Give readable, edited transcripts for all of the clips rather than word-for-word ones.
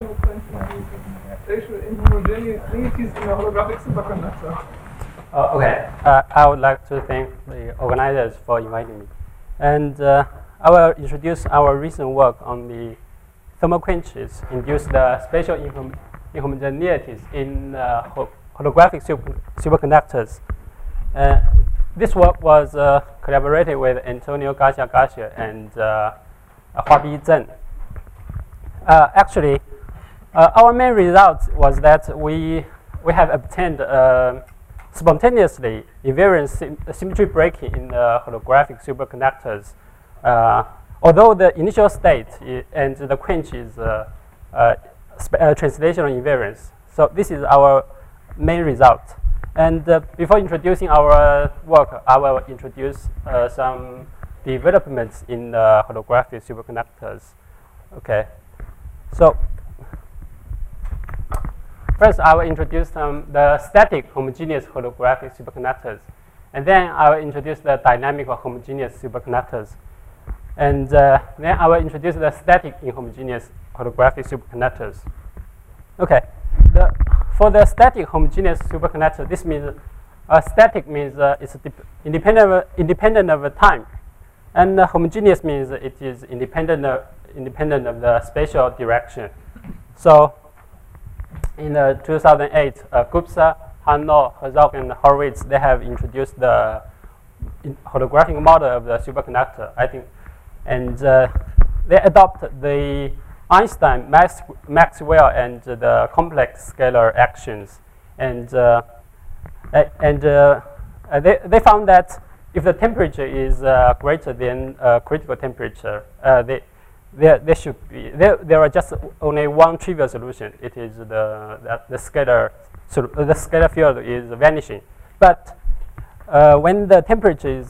Spatial inhomogeneities in a holographic superconductor. Okay. I would like to thank the organizers for inviting me. And I will introduce our recent work on the thermal quenches induce the spatial inhomogeneities in holographic superconductors. This work was collaborated with Antonio Garcia and Huabi Zheng. Actually, our main result was that we have obtained spontaneously invariant symmetry breaking in the holographic superconductors, although the initial state and the quench is translational invariance. So this is our main result. And before introducing our work, I will introduce some developments in the holographic superconductors. Okay, so first I will introduce the static homogeneous holographic superconductors, and then I will introduce the dynamic homogeneous superconductors, and then I will introduce the static inhomogeneous holographic superconductors. Okay, for the static homogeneous superconductor, this means static means it's independent of time, and homogeneous means it is independent of the spatial direction. So in 2008, Gupta, Hanno, Herzog, and Horowitz, they have introduced the holographic model of the superconductor, I think, and they adopted the Einstein, Maxwell, and the complex scalar actions, and they found that if the temperature is greater than critical temperature, there should be there are just only one trivial solution. It is the scalar field is vanishing. But when the temperature is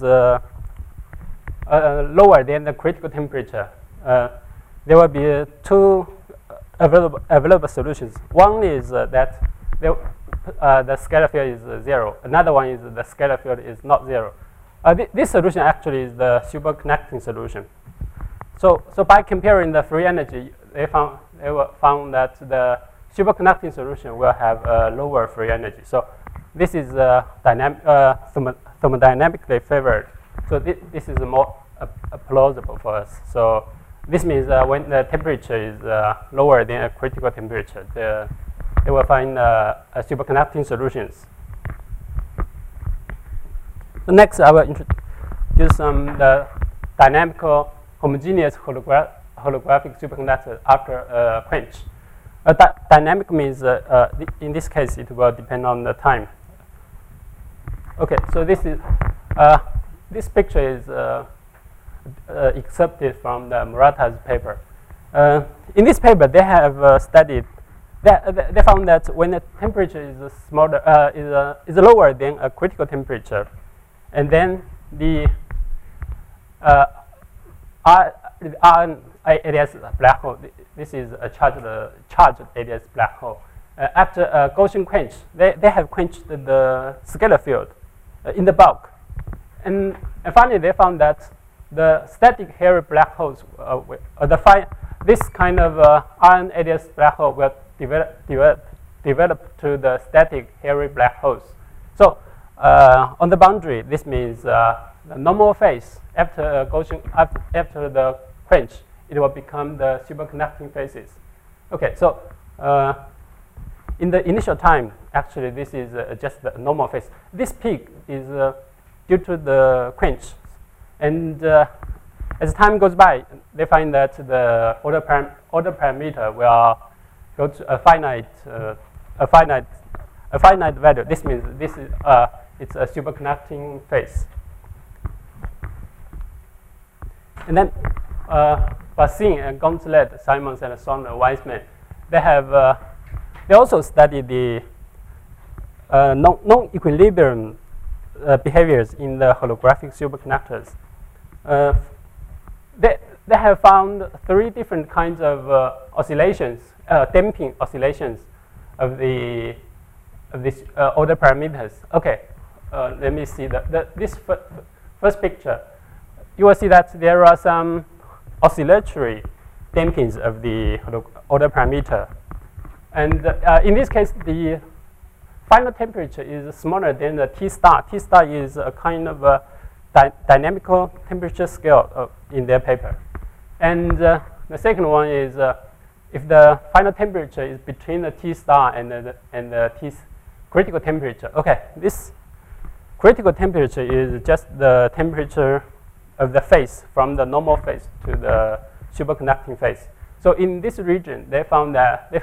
lower than the critical temperature, there will be two available solutions. One is that the scalar field is 0. Another one is the scalar field is not 0. This solution actually is the superconducting solution. So by comparing the free energy, they found that the superconducting solution will have a lower free energy. So this is thermodynamically favored. So this is more plausible for us. So this means when the temperature is lower than a critical temperature, they will find superconducting solutions. So next, I will introduce the dynamical homogeneous holographic superconductor after quench. Dynamic means, in this case, it will depend on the time. Okay, so this picture is accepted from the Murata's paper. In this paper, they have studied. They found that when the temperature is smaller, is lower than a critical temperature, and then the ADS black hole. This is a charged ADS black hole. After a Gaussian quench, they have quenched the scalar field in the bulk, and finally they found that the static hairy black holes, this kind of iron ADS black hole will develop to the static hairy black holes. So on the boundary, this means the normal phase after the quench, it will become the superconducting phases. Okay, so in the initial time, actually this is just the normal phase. This peak is due to the quench, and as time goes by, they find that the order parameter will go to a finite value. This means it's a superconducting phase. And then Bassin and Gonzalez, Simons and Sonner, Weissman, they also studied the non-equilibrium behaviors in the holographic superconductors. They have found 3 different kinds of oscillations, damping oscillations of these order parameters. Okay, let me see this first picture. You will see that there are some oscillatory dampings of the order parameter. And in this case, the final temperature is smaller than the T star. T star is a kind of a dynamical temperature scale in their paper. And the second one is if the final temperature is between the T star and the T critical temperature. Okay, this critical temperature is just the temperature of the phase from the normal phase to the superconducting phase. So in this region, they found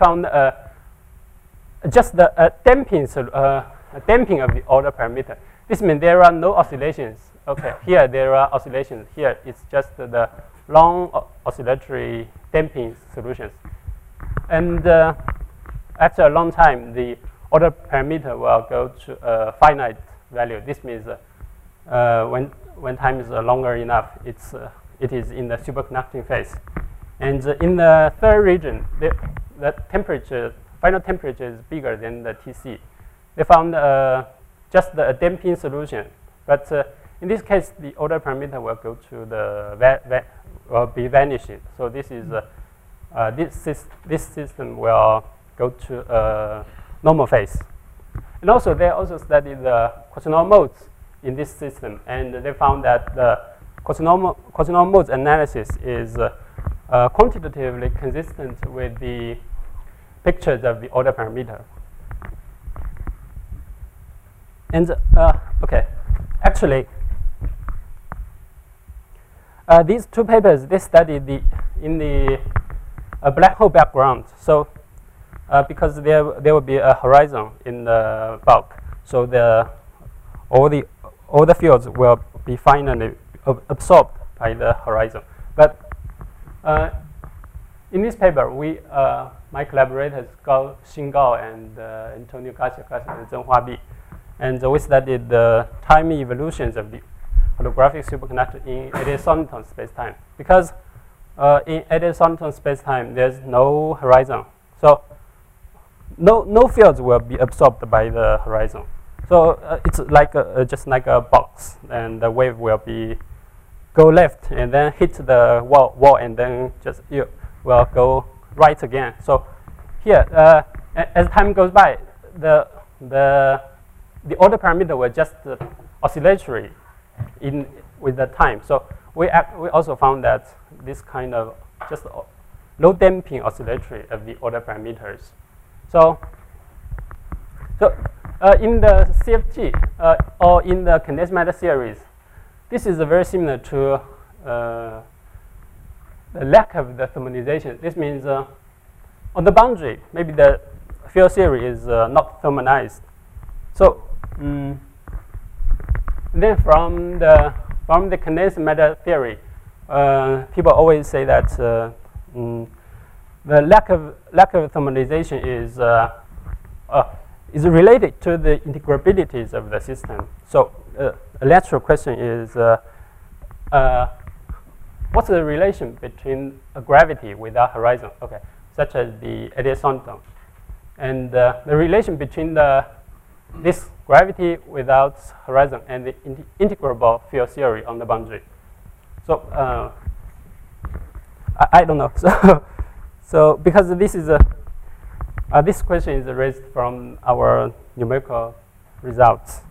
just the damping of the order parameter. This means there are no oscillations. Okay, here there are oscillations. Here it's just the long oscillatory damping solutions. And after a long time, the order parameter will go to a finite value. This means when time is longer enough, it is in the superconducting phase. And in the third region, the temperature, final temperature is bigger than the TC. They found just the damping solution, but in this case, the order parameter will go to the will be vanishing. So this is this system will go to normal phase. And also, they also studied the Coulson modes in this system, and they found that the Coulson modes analysis is quantitatively consistent with the pictures of the order parameter. And okay, actually, these two papers, they studied in the black hole background. So because there will be a horizon in the bulk, so all the fields will be finally absorbed by the horizon. But in this paper, my collaborators Xin Gao and Antonio Garcia and Zhenhua Bi, and we studied the time evolutions of the holographic superconductor in Eddy-Thornton spacetime. Because in Eddy-Thornton spacetime, there's no horizon, so no fields will be absorbed by the horizon. So it's like just like a box, and the wave will go left and then hit the wall, and then just will go right again. So here, as time goes by, the order parameter will just oscillatory with the time. So we also found that this kind of just low damping oscillatory of the order parameters. So in the CFT or in the condensed matter series, this is very similar to the lack of the thermalization. This means on the boundary, maybe the field theory is not thermalized. So then from the condensed matter theory, people always say that the lack of thermalization is related to the integrabilities of the system. So a lateral question is, what's the relation between a gravity without horizon, okay, such as the Eddy-Thornton, and the relation between this gravity without horizon and the integrable field theory on the boundary? So I don't know. So because this is this question is raised from our numerical results.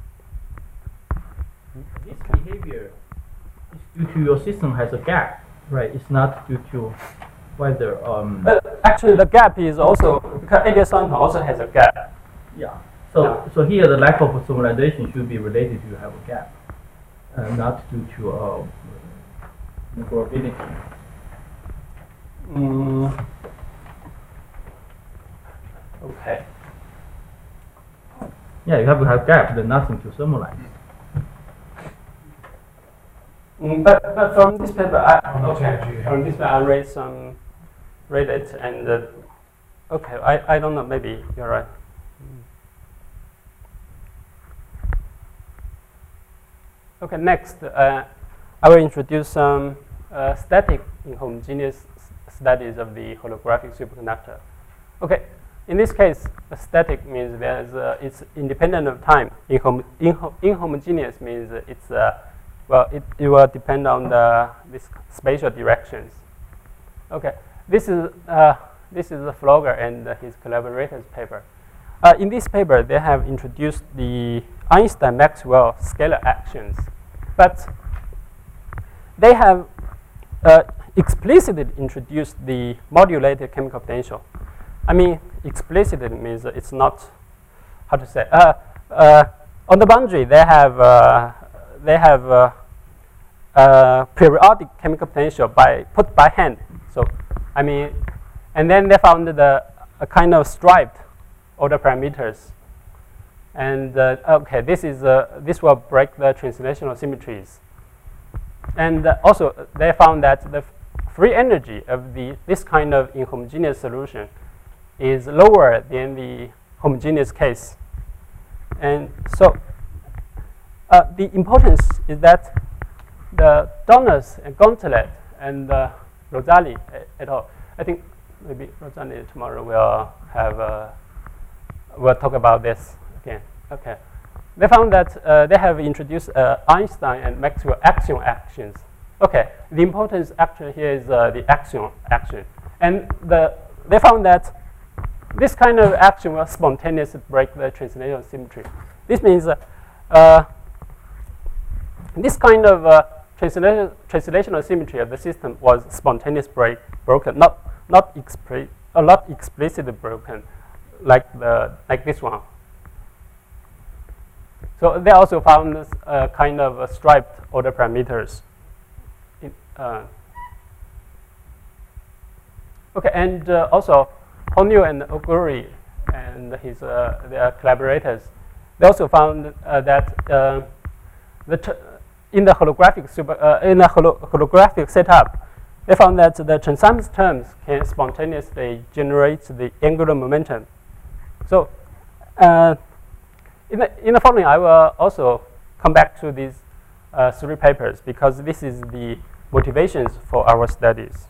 This behavior is due to your system has a gap, right? It's not due to whether. Actually, the gap is also because Eddy-Thornton also has a gap. Yeah. So here the lack of thermalization should be related to have a gap, not due to integrability. Okay. Yeah, you have to have gap, then nothing to thermalize. But from this paper, I read it, and okay, I don't know. Maybe you're right. Okay, next, I will introduce some static inhomogeneous studies of the holographic superconductor. Okay, in this case, static means it's independent of time. Inhomogeneous means it's it will depend on these spatial directions. Okay, this is This is Flogger and his collaborators' paper. In this paper, they have introduced the Einstein-Maxwell scalar actions, but they have explicitly introduced the modulated chemical potential. I mean, explicitly means it's not, how to say, on the boundary, they have periodic chemical potential put by hand. So, I mean, and then they found a kind of striped order parameters. And okay, this will break the translational symmetries. And also, they found that the free energy of this kind of inhomogeneous solution is lower than the homogeneous case. And so, the importance is that the Donners and Gauntlet and Rosali et al. I think maybe Rosali tomorrow will talk about this again. Okay, they found that they have introduced Einstein and Maxwell axion actions. Okay, the importance actually here is the axion action, and they found that this kind of action will spontaneously break the translational symmetry. This means this kind of translational symmetry of the system was spontaneously broken, not explicitly broken, like this one. So they also found this kind of striped order parameters. Okay, and also Honyu and Oguri and their collaborators, they also found that in the holographic setup, they found that the transimus terms can spontaneously generate the angular momentum. So, in the following, I will also come back to these 3 papers because this is the motivations for our studies.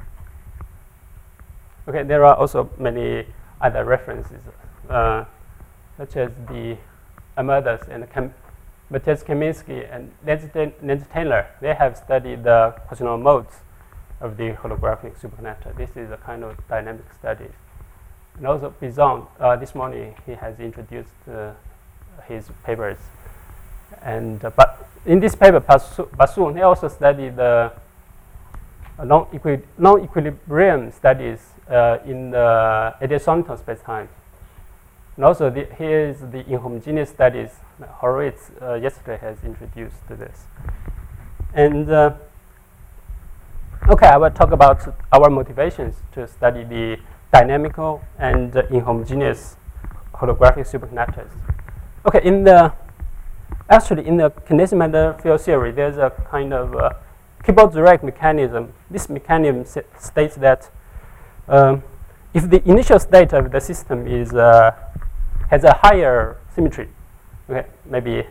Okay, there are also many other references, such as the Amadas and Matthias Kaminski and Nancy Taylor. They have studied the positional modes of the holographic superconductor. This is a kind of dynamic study. And also Bizon, this morning he has introduced his papers. And but in this paper, Basu, he also studied the non-equilibrium studies in the Edison space-time. And also here is the inhomogeneous studies. Horowitz yesterday has introduced this. And okay, I will talk about our motivations to study the dynamical and inhomogeneous holographic superconductors. Okay, actually in the kinetic matter field theory, there's a kind of Kibble-Direct mechanism. This mechanism states that if the initial state of the system has a higher symmetry, okay, maybe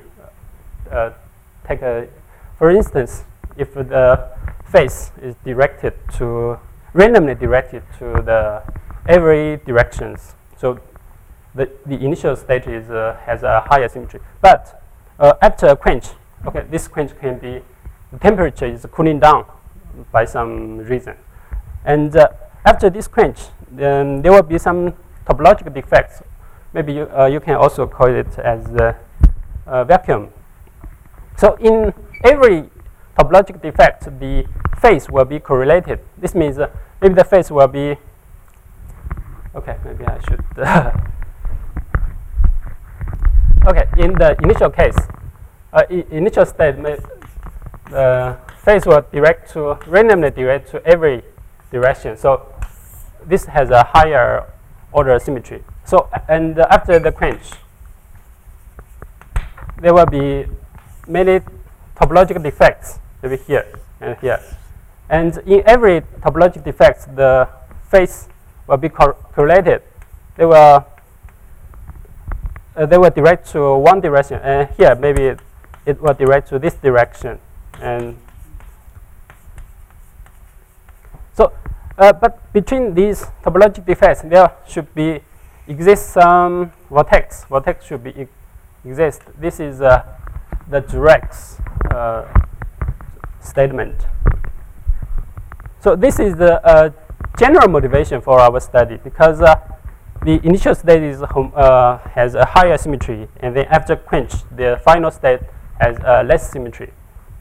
for instance, if the phase is randomly directed to every directions, so the initial state has a higher symmetry. But after a quench, okay, this quench can be, the temperature is cooling down by some reason. And after this quench, then there will be some topological defects. Maybe you can also call it as vacuum. So in every topological defect, the phase will be correlated. This means maybe the phase will be, okay, maybe I should, okay, in the initial case, initial state, the phase will randomly direct to every direction. So this has a higher order symmetry. So, and after the quench, there will be many topological defects maybe here and here. And in every topological defect, the phase will be correlated. They will direct to one direction, and here maybe it will direct to this direction. And so, but between these topological defects, there should exist some vortex. Vortex should exist. This is the Dirac's statement. So this is the general motivation for our study because the initial state is has a higher symmetry, and then after quench, the final state has less symmetry.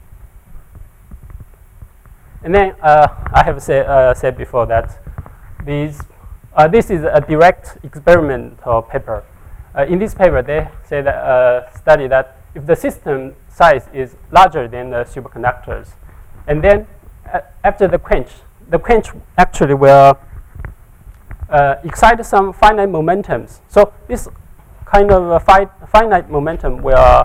And then I have said before that this is a direct experimental paper. In this paper, they say that study that if the system size is larger than the superconductors, and then after the quench actually will excite some finite momentums. So this kind of finite momentum will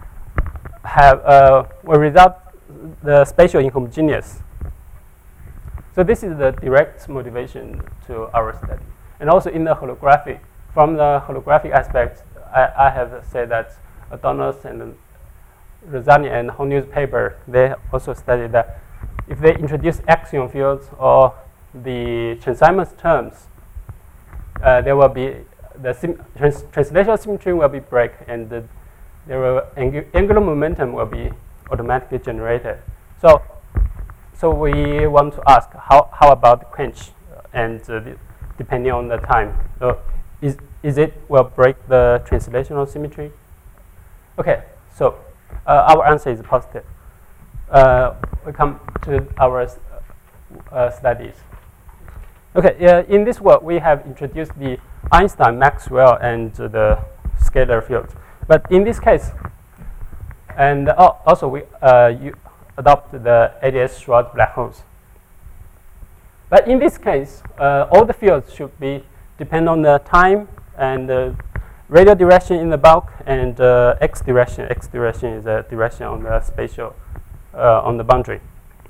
result the spatial inhomogeneous. So this is the direct motivation to our study. And also in the holographic, from the holographic aspect, I have said that Adonis and Rosani and Hongnu's paper, they also studied that if they introduce axion fields or the Chern-Simons terms, there will be the translational symmetry will be break, and there will angular momentum will be automatically generated. So we want to ask how about the quench and depending on the time. So is it will break the translational symmetry? Okay, so our answer is positive. We come to our studies. Okay, in this work we have introduced the Einstein, Maxwell, and the scalar fields. But in this case, and also we adopt the ADS-Schwarz black holes. But in this case, all the fields should be depend on the time and the radial direction in the bulk and x direction. X direction is the direction on the spatial on the boundary.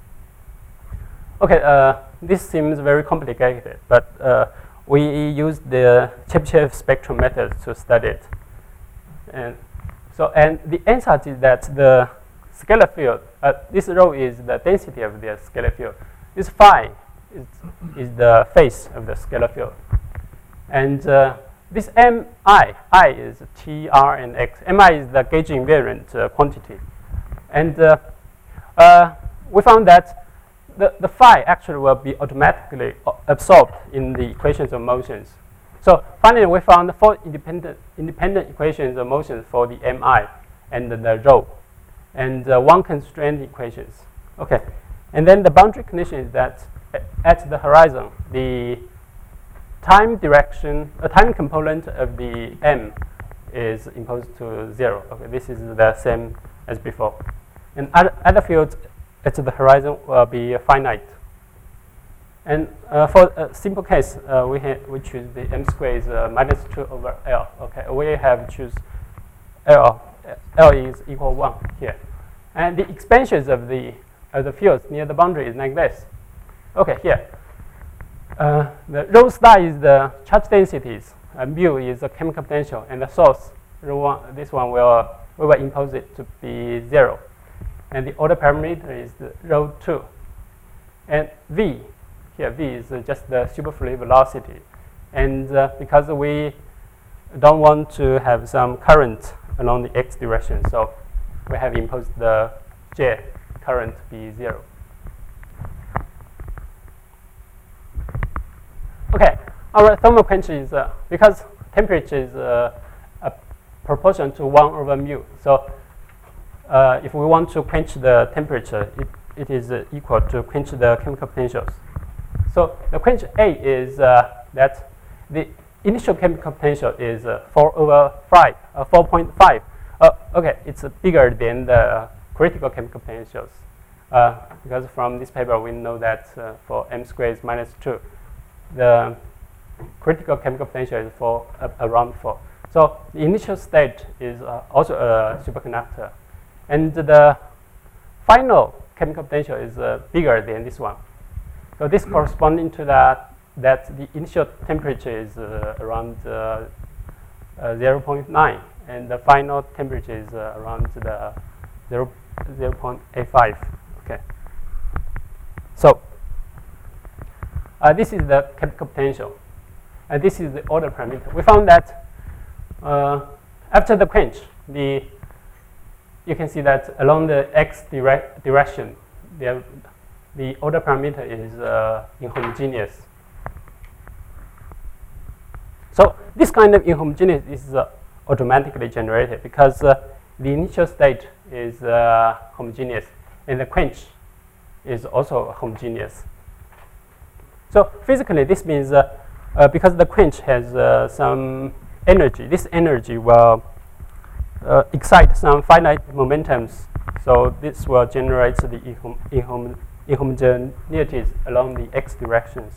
Okay, this seems very complicated, but we use the Chebyshev spectrum method to study it. And the answer is that the scalar field, this rho is the density of the scalar field. This phi is the phase of the scalar field. And this mi, I is t, r, and x. Mi is the gauge invariant quantity. And we found that the phi actually will be automatically absorbed in the equations of motions. So finally, we found 4 independent equations of motion for the mi and the rho, and 1 constraint equations. Okay, and then the boundary condition is that at the horizon, the time direction, a time component of the m is imposed to 0. Okay, this is the same as before. And other fields at the horizon will be finite. And for a simple case, we choose the m squared is minus 2 over L. Okay, we have choose L. L is equal 1 here. And the expansions of the fields near the boundary is like this. Okay, here. The rho star is the charge densities. Mu is the chemical potential, and the source, rho 1, this one we will impose it to be 0. And the order parameter is the rho 2. And v, here v is just the superfluid velocity. And because we don't want to have some current along the x direction, so we have imposed the j current to be 0. Okay, our thermal quench is, because temperature is a proportion to 1 over mu. So if we want to quench the temperature, it is equal to quench the chemical potentials. So the quench A is that the initial chemical potential is 4.5. Okay, it's bigger than the critical chemical potentials. Because from this paper, we know that for m squared is minus 2. The critical chemical potential is around 4. So the initial state is also a superconductor. And the final chemical potential is bigger than this one. So this corresponding to that the initial temperature is around 0.9, and the final temperature is around the 0.85. Okay. So this is the chemical potential, and this is the order parameter. We found that after the quench, you can see that along the x direction, the order parameter is inhomogeneous. So this kind of inhomogeneous is automatically generated because the initial state is homogeneous and the quench is also homogeneous. So physically, this means because the quench has some energy, this energy will excite some finite momentums. So this will generate the inhomogeneities along the x directions.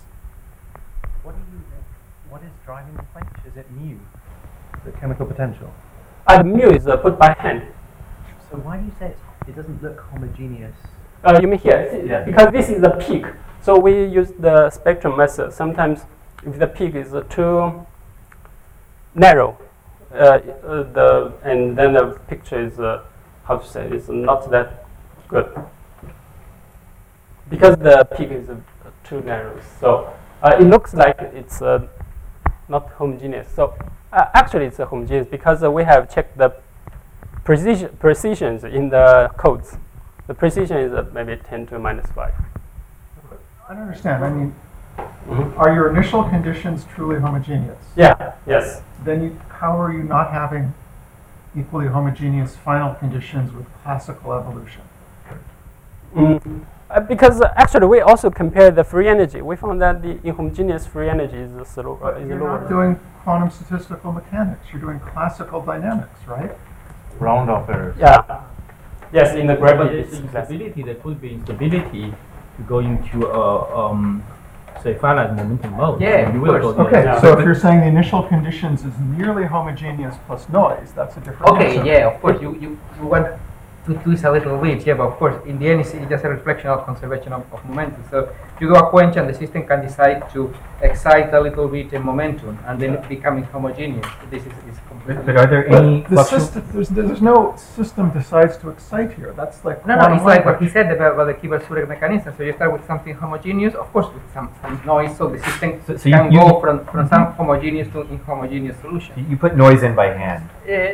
What is driving the quench? Is it mu, the chemical potential? The mu is put by hand. So why do you say it doesn't look homogeneous? You mean here? Yeah. Because this is the peak. So we use the spectrum method. Sometimes if the peak is too narrow, and then the picture is, how to say, is not that good. Because the peak is too narrow. So it looks like it's not homogeneous. So actually it's homogeneous because we have checked the precisions in the codes. The precision is maybe 10 to minus 5. I don't understand. I mean, are your initial conditions truly homogeneous? Yeah, yes. Then how are you not having equally homogeneous final conditions with classical evolution? Because actually we also compare the free energy. We found that the inhomogeneous free energy is lower. You're not doing quantum statistical mechanics. You're doing classical dynamics, right? Round-off errors. Yeah. Yes, in the But gravity. there's instability. There could be instability to go into a say finite momentum mode. Yeah, You of will course. go there. Okay, Yeah. so if you're saying the initial conditions is nearly homogeneous plus noise, that's a different Okay, answer. yeah, of course, you want to twist a little bit, yeah, but of course, in the end, it's just a reflection of conservation of momentum. So you do a quench and the system can decide to excite a little bit in momentum and then it becomes homogeneous. This is completely... But are there any But the system, there's no system decides to excite here. That's like No, quantum it's like what he language. said about the Kiefer-Surek mechanism. So you start with something homogeneous, of course, with some noise, so the system So you- can you- go from some homogeneous to inhomogeneous solution. You put noise in by hand.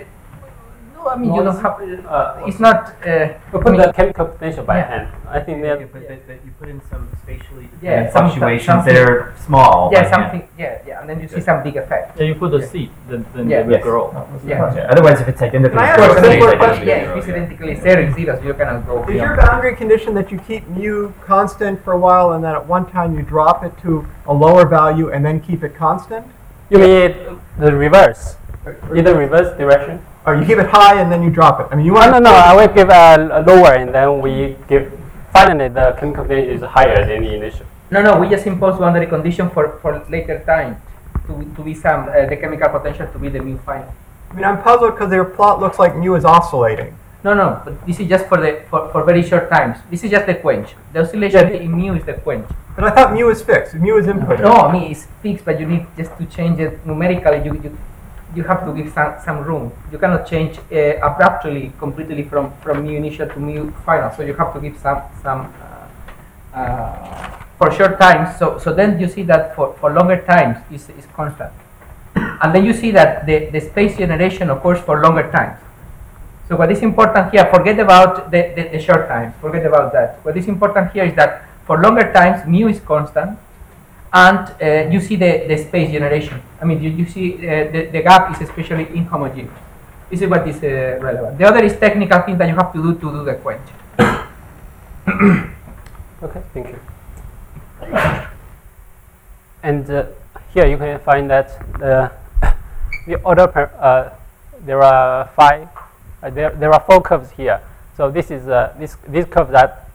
No, I mean, you don't have... it's not... We put the chemical potential by Yeah. hand. I think that But you put in some spatially Yeah, and some- fluctuations something- that are small. Yeah, by hand. something, yeah, and then you see some big effect. Yeah, you put the Yeah. seed, then Yeah. they will Yes. grow. That was the Yeah. question. Yeah, otherwise, if it's identical, Can I to ask zero, a then simpler it's question? Yeah, identical if it's to zero, identically zero, zeros, you cannot go Is your beyond. boundary condition that you keep mu constant for a while and then at one time you drop it to a lower value and then keep it constant? you mean the reverse, either reverse direction. Or you keep it high and then you drop it? I mean, you No, want no, no. I will give a lower, and then we give. Finally, the chemical potential is higher than the initial. No, we just impose boundary condition for later time to be some, the chemical potential to be the mu final. I mean, I'm puzzled because your plot looks like mu is oscillating. No, but this is just for very short times. This is just the quench. The oscillation in mu is the quench. But I thought mu is fixed. Mu is input. No, I mean, it's fixed, but you need just to change it numerically. You have to give some room. You cannot change abruptly, completely from mu initial to mu final. So you have to give some for short times. So then you see that for longer times is constant. And then you see that the space generation occurs for longer times. So what is important here, forget about the short times, forget about that. What is important here is that for longer times, mu is constant, and you see the space generation. I mean, you see the gap is especially inhomogeneous. This is what is relevant. The other is technical thing that you have to do the quench. Okay, thank you. And here you can find that the order there are five. There are 4 curves here. So this is these curves that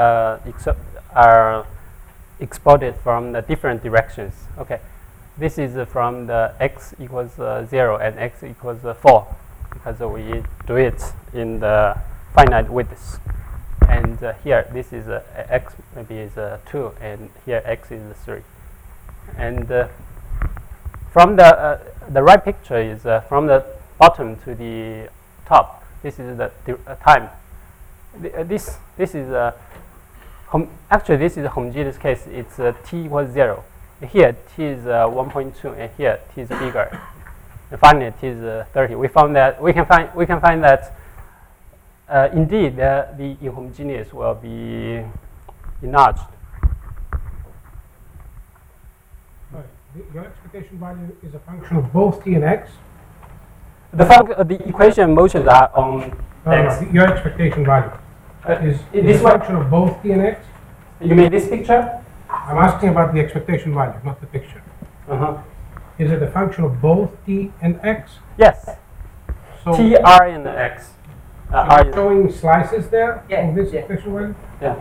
are exported from the different directions. Okay, this is from the x equals 0 and x equals 4 because we do it in the finite widths. And here this is x maybe is 2 and here x is 3. And from the right picture is from the bottom to the top. This is the time. This is actually this is a homogeneous case. It's t equals 0. Here t is 1.2 and here t is bigger. And finally t is 30. We found that we can find that indeed the inhomogeneous will be enlarged. Sorry, your expectation value is a function of both t and x? The equation motions are on x. Your expectation value is this a one? function of both t and x? You mean this picture? I'm asking about the expectation value, not the picture. Is it a function of both t and x? Yes. So T, R, and X. R you're is, showing slices there Yeah, of this yeah. expectation value? yeah.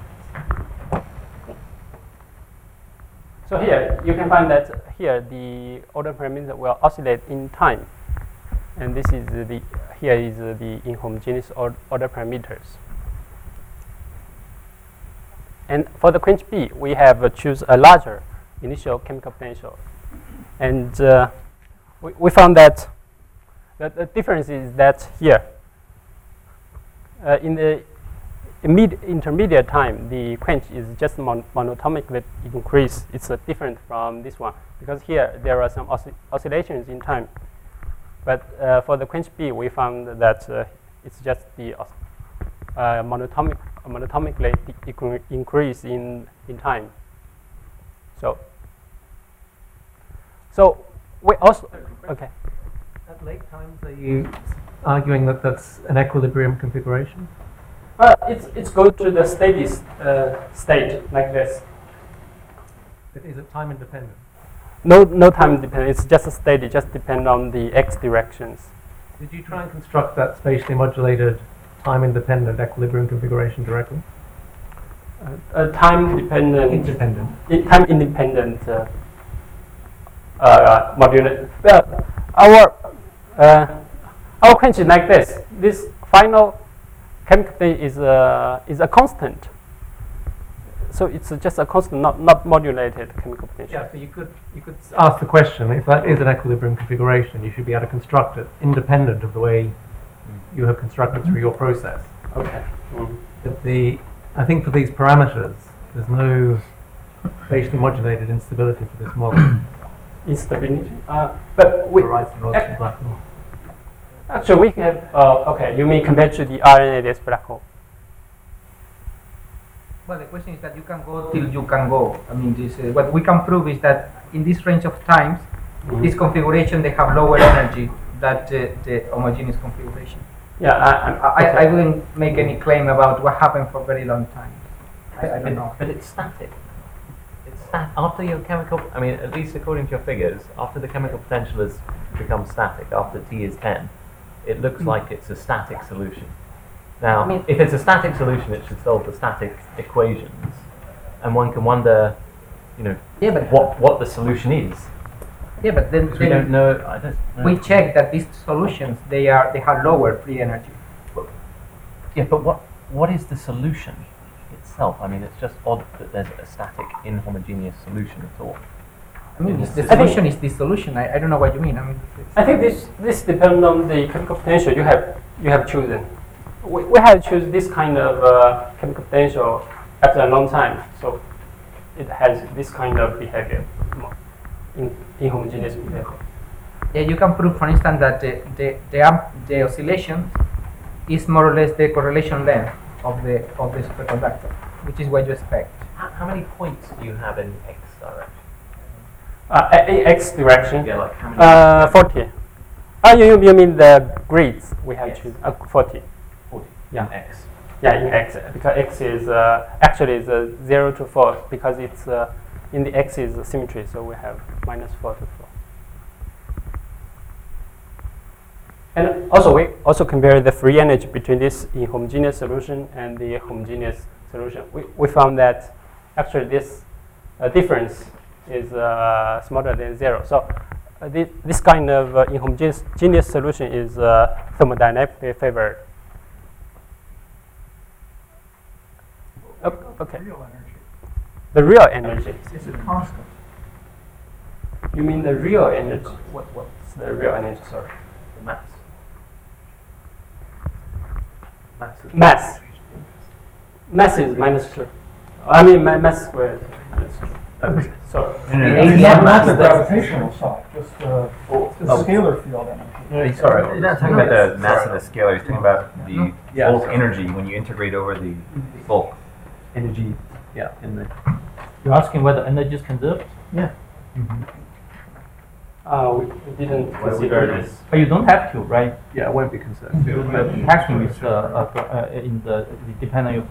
So here you can find that here the order parameter will oscillate in time, and this is the here is the inhomogeneous order parameters. And for the quench B, we have choose a larger initial chemical potential, and we found that the difference is that here in the intermediate time, the quench is just monotomically increase. It's different from this one because here there are some oscillations in time. But for the quench B, we found that it's just the monotomically increase in time. So we also okay. At late times, are you arguing that that's an equilibrium configuration? It's go to the steady state like this. Is it time independent? No time dependent. It's just a steady. Just depend on the x directions. Did you try and construct that spatially modulated time independent equilibrium configuration directly? Time dependent. Independent. Time independent modulate. Well, our quench is like this. This final chemical thing is a constant. So it's just a constant, not modulated chemical potential. Yeah, so you could ask the question, if that is an equilibrium configuration, you should be able to construct it independent of the way you have constructed through your process. Okay. But I think for these parameters, there's no spatially modulated instability for this model. Instability. But we Horizon rods and black hole. actually we have okay. You mean compared to the RNA-based black hole? Well, the question is that you can go till you can go. I mean, this, what we can prove is that in this range of times, this configuration, they have lower energy than the homogeneous configuration. Yeah, I wouldn't make any claim about what happened for a very long time. I don't know. But it's static. After your chemical, I mean, at least according to your figures, after the chemical potential has become static, after T is 10, it looks like it's a static solution. Now, if it's a static solution, it should solve the static equations, and one can wonder, you know, what the solution is. Yeah, but then We don't know. I don't know. we check that these solutions they have lower free energy. Yeah, but what is the solution itself? I mean, it's just odd that there's a static inhomogeneous solution at all. I mean, the solution is this solution. I don't know what you mean. I mean, I think this depends on the chemical potential you have chosen. We have chosen this kind of chemical potential after a long time, so it has this kind of behavior, inhomogeneous behavior. yeah, you can prove, for instance, that the oscillation is more or less the correlation length of the superconductor, which is what you expect. How many points do you have in x direction? X direction. Yeah, like how many? 40. You mean the grids we have Yes. chosen? 40. 40 Yeah. in x. Yeah, in x, because x is actually is 0 to 4 because it's in the x is symmetry, so we have -4 to 4. And also we also compare the free energy between this inhomogeneous solution and the homogeneous solution. We found that actually this difference is smaller than 0. So this kind of inhomogeneous solution is thermodynamically favored. Okay. Real energy. The real energy. Is it constant? You mean the real energy? What's the real energy? Sorry. The mass. Mass. Mass is -2. I mean mass squared. Okay. So Not the gravitational side, just the scalar field energy. Sorry, he's not talking about the mass of the scalar. He's talking about the bulk energy when you integrate over the bulk. Energy, yeah, in the. You're asking whether energy is conserved? Yeah. We didn't consider this. But you don't have to, right? Yeah, it won't be conserved. The testing is in the dependent.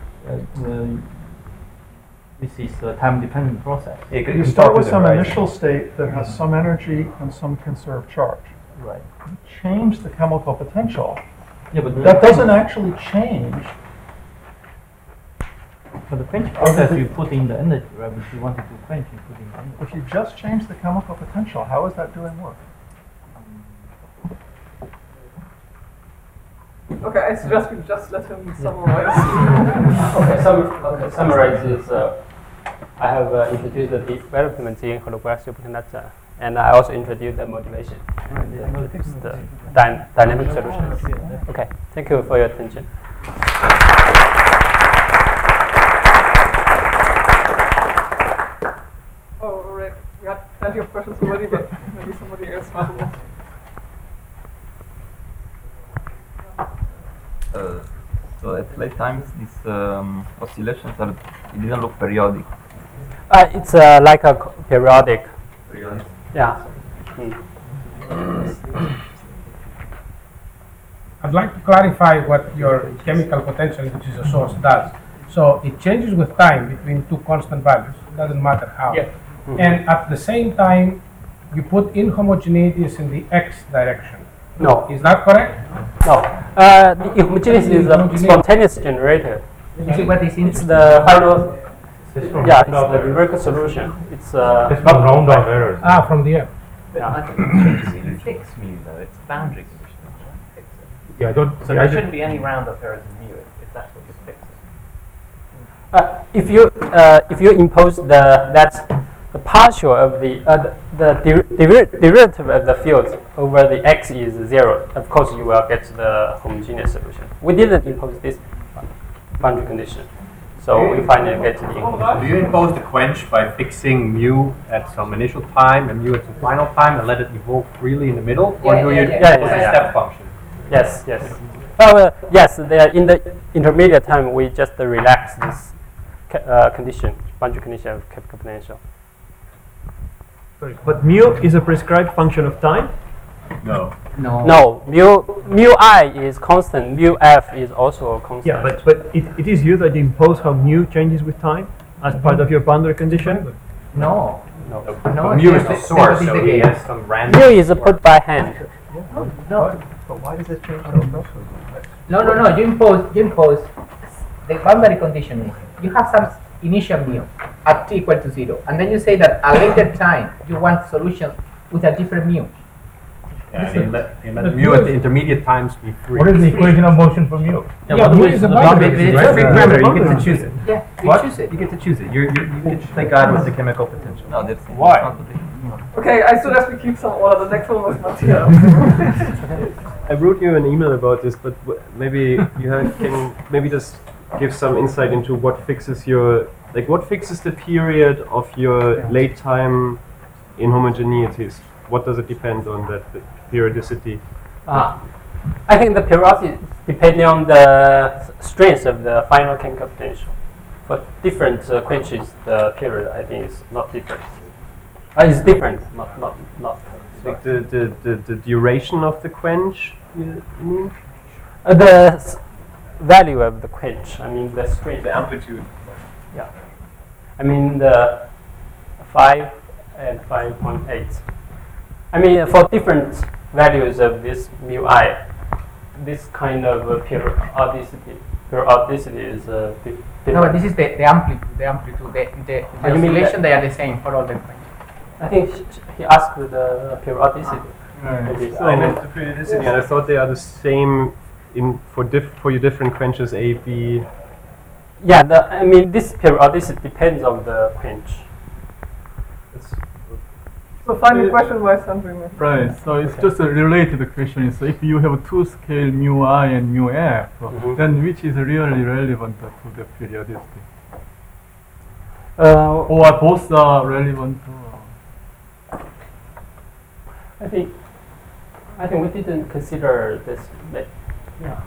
This is a time-dependent process. You start with some initial state that has some energy and some conserved charge. Right. You change the chemical potential. Yeah, but That doesn't actually change. For the quench process, you put in the energy, right? If you wanted to quench, you put in the energy. If you just change the chemical potential, how is that doing work? Okay, I suggest we just let him summarize. Summarize is I have introduced the development in holographic superconductor, and I also introduced the motivation. Introduced the dynamic solutions. Okay, thank you for your attention. Oh, right. We had plenty of questions already, but maybe somebody else has one. So at late times, these oscillations it didn't look periodic. It's like a periodic. Periodic. Yeah. I'd like to clarify what your chemical potential, which is a source, does. So it changes with time between two constant values. It doesn't matter how. Yeah. And at the same time, you put inhomogeneities in the x direction. No. Is that correct? No. The homogeneous is a spontaneous generator. You see what is in It's the final. Yeah, it's the numerical solution. It's It's not round off errors. Ah, from the f. You fix mu though, it's boundary condition. Fix it. Yeah, I don't. So yeah, I there shouldn't be any round-off errors in mu if that's what you're fixing. if you impose the partial of the derivative of the field over the x is 0, of course you will get the homogeneous solution. We didn't impose this boundary condition, so we finally get the Do you impose the quench by fixing mu at some initial time and mu at some final time and let it evolve freely in the middle, or do you impose a step function? Yes, yes. Yes, in the intermediate time we just relax this condition, boundary condition of chemical potential. Sorry, but mu is a prescribed function of time? No. No, mu I is constant, mu F is also a constant. Yeah, but it is you that impose how mu changes with time as part of your boundary condition? No. No. No, Mu is the this source, is so the he case. has some random. Mu is put by hand. No. But why does it change so abruptly? No. You impose the boundary condition is you have some initial mu at t equal to 0, and then you say that at a later time you want solution with a different mu. Yeah, and let mu at the intermediate times be free. What is the equation of motion for mu? Yeah, mu is a boundary. It's a free parameter. You get to choose it. Yeah, you What? choose it. You get to choose it. You get to take God with the chemical potential. No, that's Why? Okay, I suggest we keep some order. The next one was Matthias. I wrote you an email about this, but maybe can maybe just give some insight into what fixes the period of your late time inhomogeneities? What does it depend on, the periodicity? I think the periodicity depending on the strength of the final chemical potential. For different quenches, the period I think is not different. It's different, not. Like the duration of the quench, you mean? Value of the quench. I mean the strength. The amplitude. Yeah. I mean the 5 and 5.8. I mean for different values of this mu I, this kind of periodicity is different. No, but this is the amplitude. The oscillation, they are the same for all the quenches. I think he asked the periodicity. Maybe. So I meant the periodicity, and I thought they are the same for your different quenches A, B. Yeah, I mean this periodicity depends on the quench. So final question by something. Right, so it's just a related question. So if you have two scale mu I and mu F, then which is really relevant to the periodicity? Or both are relevant? I think we didn't consider this. Yeah.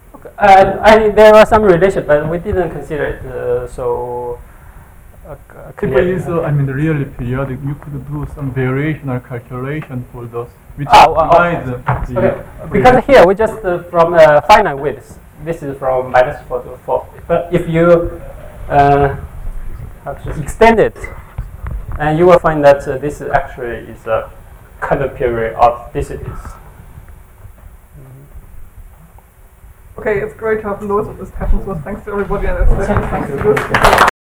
Okay. There are some relation, but we didn't consider it so If it is, I mean, really periodic, you could do some variational calculation for those, which Oh, provides okay. Because here we just from finite width. This is from -4 to 4. But if you extend it, and you will find that this actually is a color period of densities. Okay, it's great to have loads of discussions, so thanks to everybody, and especially thanks to this.